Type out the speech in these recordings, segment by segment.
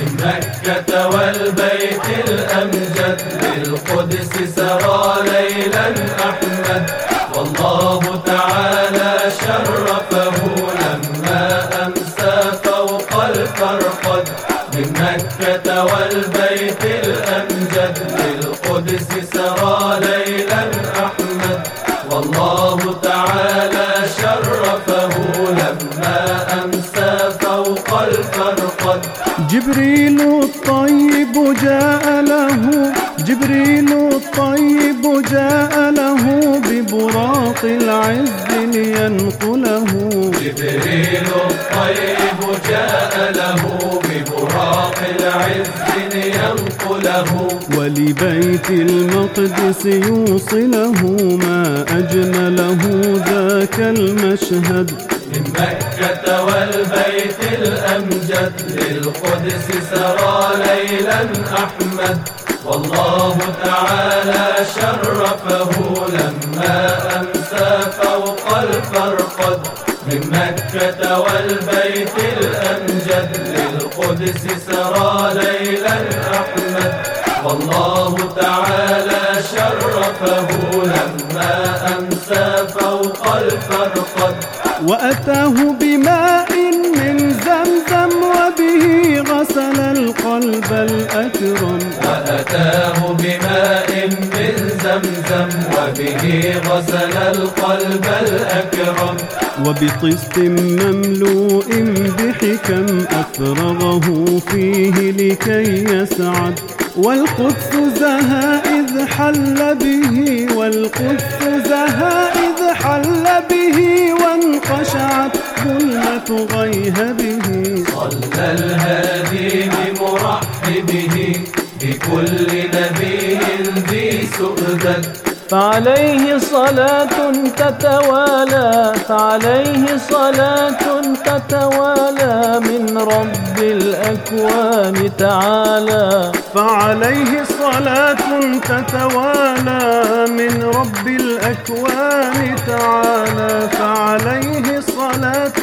من مكة والبيت الأمجد للقدس سرى ليلا أحمد، والله تعالى شرفه لما أمسى فوق الفرقد. من مكة والبيت الأمجد للقدس سرى ليلا أحمد، والله تعالى شرفه لما أمسى فوق الفرقد. جبريل الطيب جاء له، جبريل الطيب جاء له ببراق العز لينقله. جبريل الطيب جاء له ببراق العز لينقله، ولبيت المقدس يوصله ما أجمله ذاك المشهد. من مكة والبيت الأمجد للقدس سرى ليلا أحمد، والله تعالى شرفه لما أمسى فوق الفرقد. من مكة والبيت الأمجد للقدس سرى ليلا أحمد، والله تعالى شرفه لما أمسى فوق الفرقد. وأتاه بماء من زمزم وبه غسل القلب الأكرم. وأتاه بماء من زمزم وبه غسل القلب الأكرم. وبطست مملوء بحكم أفرغه فيه لكي يسعد. والقدس زها إذ حل به، والقدس زها إذ حل به وانقشعت ظلمة غيهبه. صلى الهادي بمرحبه بكل نبي ذي سؤدد. فعليه صلاة تتوالى، فعليه صلاة تتوالى من رب الأكوان تعالى. فعليه صلاة تتوالى من رب الأكوان تعالى. فعليه صلاة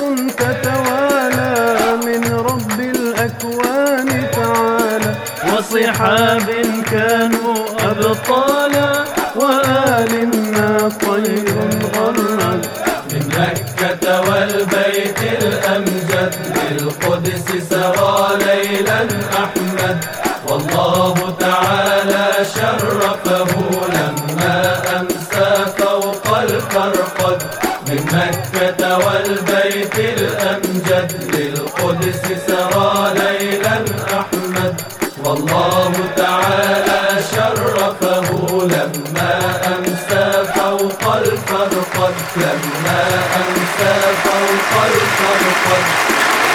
تتوالى من رب الأكوان تعالى. وصحاب كانوا أبطالا وآل ما طير غرد. من مكة والبيت الأمجد للقدس سرى ليلا أحمد، والله تعالى شرفه لما أمسى فوق الفرقد. من مكة والبيت الأمجد للقدس سرى ليلا أحمد، والله تعالى شرفه لما أمسى فوق الفرقد. لما أمسى فوق الفرقد.